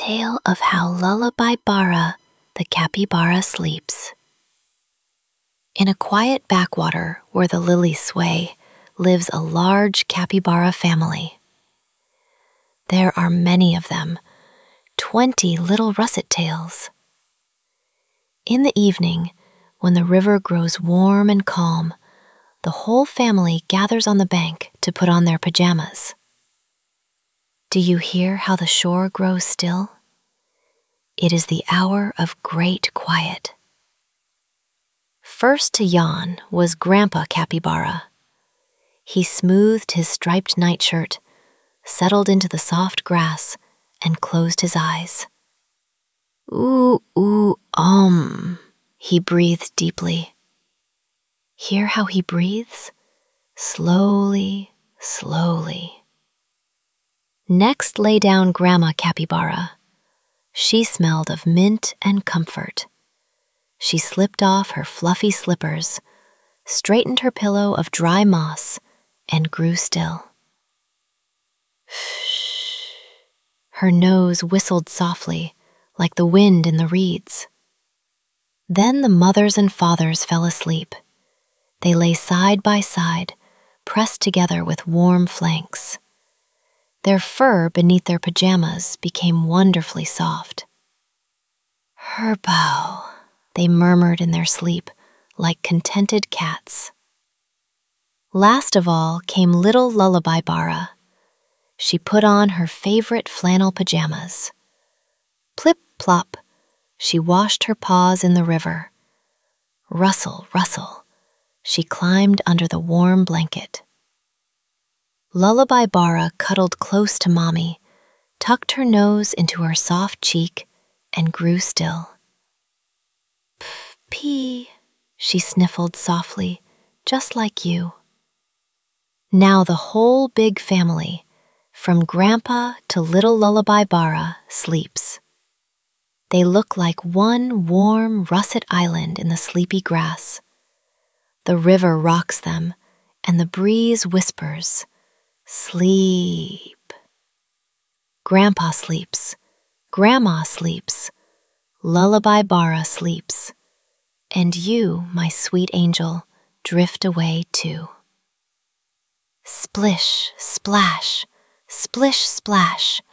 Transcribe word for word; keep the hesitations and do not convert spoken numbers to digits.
tale of how Lullaby Bara, the capybara, sleeps. In a quiet backwater where the lilies sway, lives a large capybara family. There are many of them, twenty little russet tails. In the evening, when the river grows warm and calm, the whole family gathers on the bank to put on their pajamas. Do you hear how the shore grows still? It is the hour of great quiet. First to yawn was Grandpa Capybara. He smoothed his striped nightshirt, settled into the soft grass, and closed his eyes. Ooh, ooh, um, he breathed deeply. Hear how he breathes? Slowly, slowly. Next lay down Grandma Capybara. She smelled of mint and comfort. She slipped off her fluffy slippers, straightened her pillow of dry moss, and grew still. Her nose whistled softly, like the wind in the reeds. Then the mothers and fathers fell asleep. They lay side by side, pressed together with warm flanks. Their fur beneath their pajamas became wonderfully soft. "Herbow," they murmured in their sleep, like contented cats. Last of all came little Lullaby Bara. She put on her favorite flannel pajamas. Plip-plop, she washed her paws in the river. Rustle, rustle, she climbed under the warm blanket. Lullaby Bara cuddled close to Mommy, tucked her nose into her soft cheek, and grew still. Pff-pee, she sniffled softly, just like you. Now the whole big family, from Grandpa to little Lullaby Bara, sleeps. They look like one warm russet island in the sleepy grass. The river rocks them, and the breeze whispers, "Sleep." Grandpa sleeps, Grandma sleeps, Lullaby Bara sleeps, and you, my sweet angel, drift away too. Splish, splash, splish, splash,